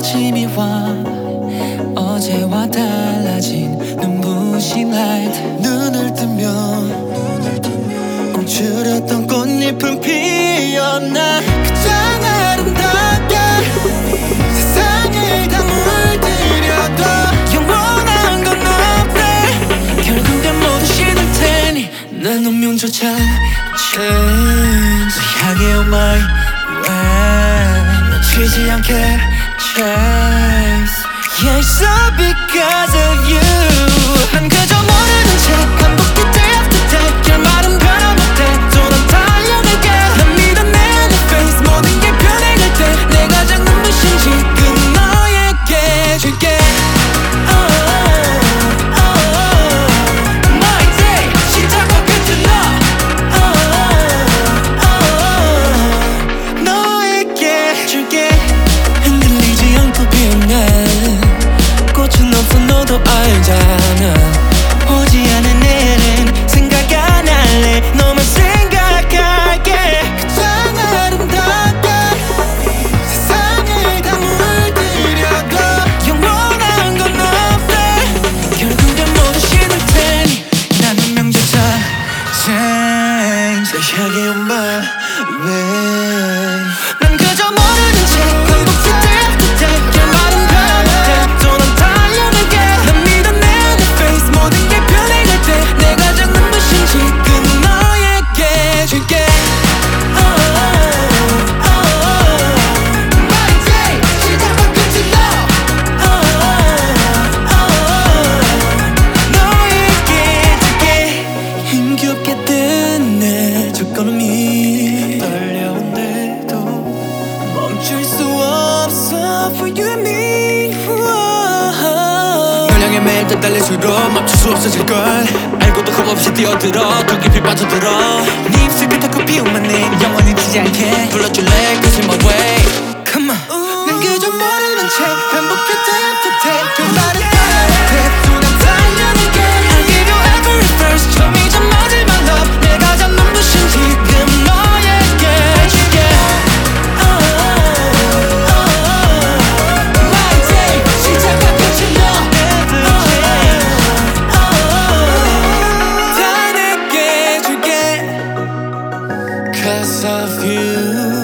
아침이 와 어제와 달라진 눈부신 라이트 눈을 뜨면 움츠렸던 꽃잎은 피었나 그저 아름답게 세상을 다 물들여도 영원한 건 없대 결국엔 모두 시들 테니 난 운명조차 change 향해 on my way 놓치지 않게 chase Yeah it's all because of you 난 그저 모르는 채 반복해 day after day 결말은 변함없대 또 난 달려갈게 난 믿어 내 face 모든 게 변해갈 때 내 가장 눈부신 지금 너에게 줄게 My day 시작과 끝은 너 너에게 줄게 흔들리지 않고 빛나는 꽃은 없어 너도 알잖아 오지 않은 내일은 생각 안 할래 너만 생각할게 그저 아름답게 세상을 다 물들여도 영원한 건 없대 결국엔 모두 시들 테니 난 운명조차 change 널 향해 on my way 난 그저 모르는 채 반복해 day after day 결말은 변함없대 또 난 달려갈게 난 믿어 내 face 모든 게 변해갈 때 내 가장 눈부신 지금 너에게 줄게 My day 시작과 끝은 너에게 줄게 힘겹게 뜬 내 첫걸음이 떨려온데도 멈출 수 없어 for you and me 널 향해 매일 더 달릴수록 멈출 수 없어질걸 알고도 겁없이 뛰어들어 더 깊이 빠져들어 네 입술 끝에 꽃피운 마님 영원히 지지 않게 불러줄래 cause you're my way Come on 난 그저 모르는 채 반복해 day after day 결말은 변함없대 또 난 달려갈게 I'll give you every first 처음이자 마지막 love 내 가장 눈부신 지금 너에게 줄게 My day 시작과 끝은 다 내게 줄게 Cause of you